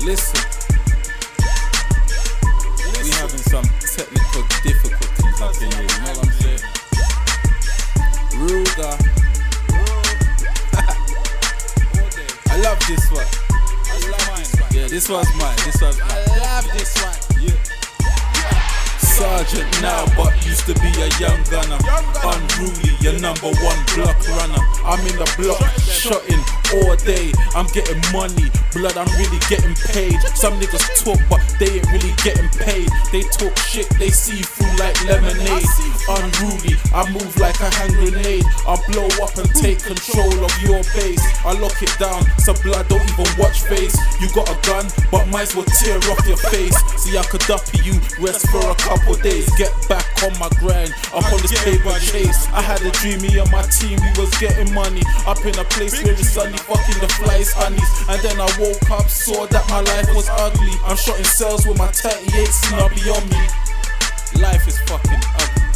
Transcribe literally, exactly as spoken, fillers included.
Listen, we having some technical difficulties up in here, you know what I'm saying? Ruger. I love this one. I love mine. Yeah, this one's mine. This one's mine. I love this one. Yeah. Sergeant now, but used to be a young gunner. Unruly, your number one block runner. I'm in the block, shotting all day. I'm getting money, blood, I'm really getting paid. Some niggas talk, but they ain't really getting paid. They talk shit, they see through like lemonade. Unruly, I move like a hand grenade. I blow up and take control of your base. I lock it down, so blood don't even watch face. You got a gun, but might as well tear off your face. See, I could duppy you, rest for a couple days. Get back on my grind, up on this paper chase. I had a dream, me and my team, we was getting money. Up in a place where it's sunny, fucking the flies, honeys. And then I woke up, saw that my life was ugly. I'm shotting cells with my thirty-eight, see now beyond me. Life is fucking ugly.